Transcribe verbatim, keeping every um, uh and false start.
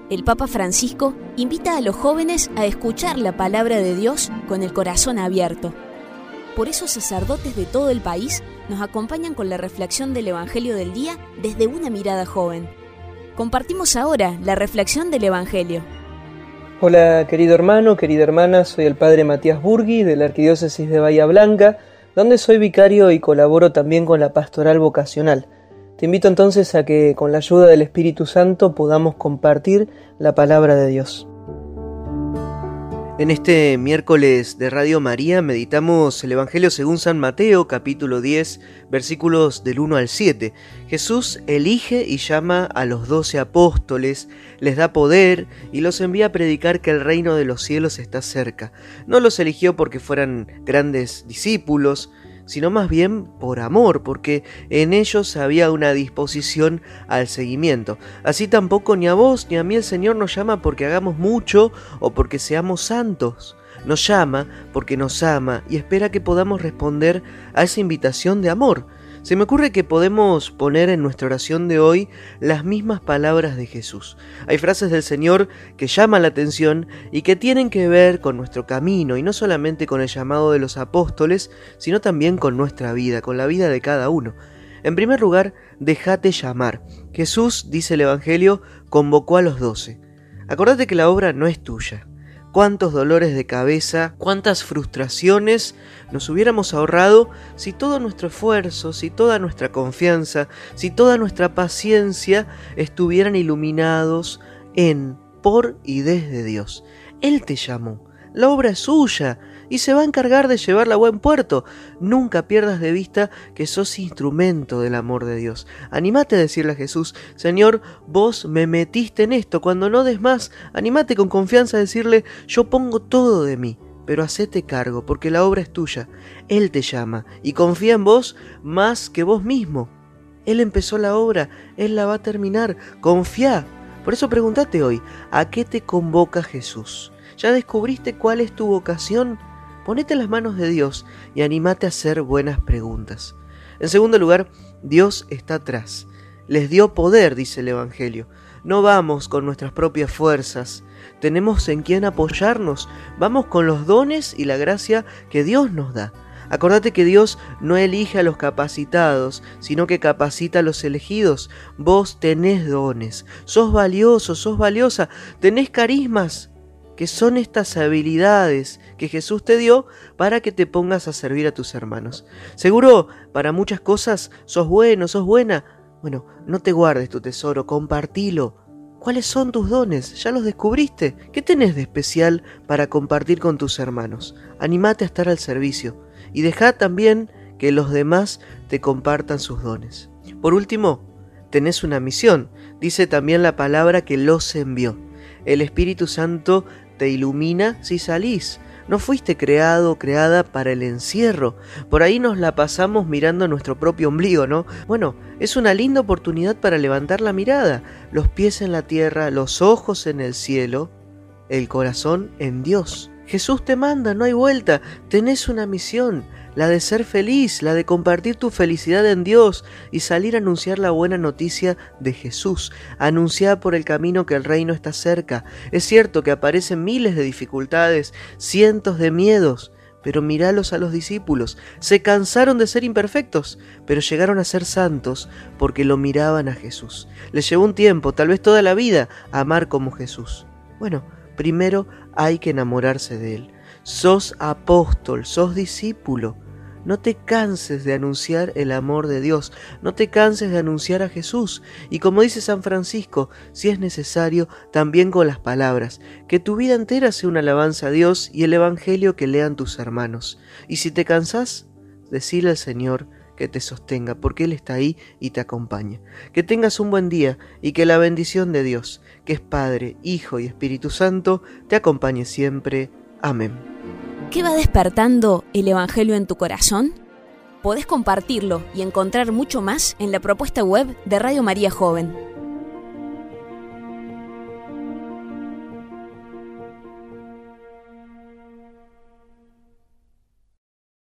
el Papa Francisco invita a los jóvenes a escuchar la palabra de Dios con el corazón abierto. Por eso sacerdotes de todo el país nos acompañan con la reflexión del Evangelio del día desde una mirada joven. Compartimos ahora la reflexión del Evangelio. Hola querido hermano, querida hermana, soy el Padre Matías Burgui de la Arquidiócesis de Bahía Blanca, donde soy vicario y colaboro también con la pastoral vocacional. Te invito entonces a que con la ayuda del Espíritu Santo podamos compartir la palabra de Dios. En este miércoles de Radio María meditamos el Evangelio según San Mateo, capítulo diez, versículos del uno al siete. Jesús elige y llama a los doce apóstoles, les da poder y los envía a predicar que el reino de los cielos está cerca. No los eligió porque fueran grandes discípulos, sino más bien por amor, porque en ellos había una disposición al seguimiento. Así tampoco ni a vos ni a mí el Señor nos llama porque hagamos mucho o porque seamos santos. Nos llama porque nos ama y espera que podamos responder a esa invitación de amor. Se me ocurre que podemos poner en nuestra oración de hoy las mismas palabras de Jesús. Hay frases del Señor que llaman la atención y que tienen que ver con nuestro camino, y no solamente con el llamado de los apóstoles, sino también con nuestra vida, con la vida de cada uno. En primer lugar, déjate llamar. Jesús, dice el Evangelio, convocó a los doce. Acordate que la obra no es tuya. Cuántos dolores de cabeza, cuántas frustraciones nos hubiéramos ahorrado si todo nuestro esfuerzo, si toda nuestra confianza, si toda nuestra paciencia estuvieran iluminados en, por y desde Dios. Él te llamó, la obra es suya y se va a encargar de llevarla a buen puerto. Nunca pierdas de vista que sos instrumento del amor de Dios. Anímate a decirle a Jesús: Señor, vos me metiste en esto, cuando no des más, anímate con confianza a decirle: yo pongo todo de mí, pero hacete cargo, porque la obra es tuya. Él te llama y confía en vos más que vos mismo. Él empezó la obra, Él la va a terminar. Confía. Por eso pregúntate hoy: ¿a qué te convoca Jesús? ¿Ya descubriste cuál es tu vocación? Ponete en las manos de Dios y anímate a hacer buenas preguntas. En segundo lugar, Dios está atrás. Les dio poder, dice el Evangelio. No vamos con nuestras propias fuerzas. Tenemos en quién apoyarnos. Vamos con los dones y la gracia que Dios nos da. Acordate que Dios no elige a los capacitados, sino que capacita a los elegidos. Vos tenés dones. Sos valioso, sos valiosa. Tenés carismas, que son estas habilidades que Jesús te dio para que te pongas a servir a tus hermanos. Seguro, para muchas cosas sos bueno, sos buena. Bueno, no te guardes tu tesoro, compartilo. ¿Cuáles son tus dones? ¿Ya los descubriste? ¿Qué tenés de especial para compartir con tus hermanos? Anímate a estar al servicio y dejá también que los demás te compartan sus dones. Por último, tenés una misión. Dice también la palabra que los envió. El Espíritu Santo te ilumina si salís. No fuiste creado o creada para el encierro. Por ahí nos la pasamos mirando nuestro propio ombligo, ¿no? Bueno, es una linda oportunidad para levantar la mirada, los pies en la tierra, los ojos en el cielo, el corazón en Dios. Jesús te manda, no hay vuelta. Tenés una misión, la de ser feliz, la de compartir tu felicidad en Dios y salir a anunciar la buena noticia de Jesús. Anunciar por el camino que el reino está cerca. Es cierto que aparecen miles de dificultades, cientos de miedos, pero míralos a los discípulos. Se cansaron de ser imperfectos, pero llegaron a ser santos porque lo miraban a Jesús. Les llevó un tiempo, tal vez toda la vida, amar como Jesús. Bueno, primero hay que enamorarse de Él. Sos apóstol, sos discípulo. No te canses de anunciar el amor de Dios. No te canses de anunciar a Jesús. Y como dice San Francisco, si es necesario, también con las palabras. Que tu vida entera sea una alabanza a Dios y el Evangelio que lean tus hermanos. Y si te cansás, decile al Señor que te sostenga, porque Él está ahí y te acompaña. Que tengas un buen día y que la bendición de Dios, que es Padre, Hijo y Espíritu Santo, te acompañe siempre. Amén. ¿Qué va despertando el Evangelio en tu corazón? Podés compartirlo y encontrar mucho más en la propuesta web de Radio María Joven.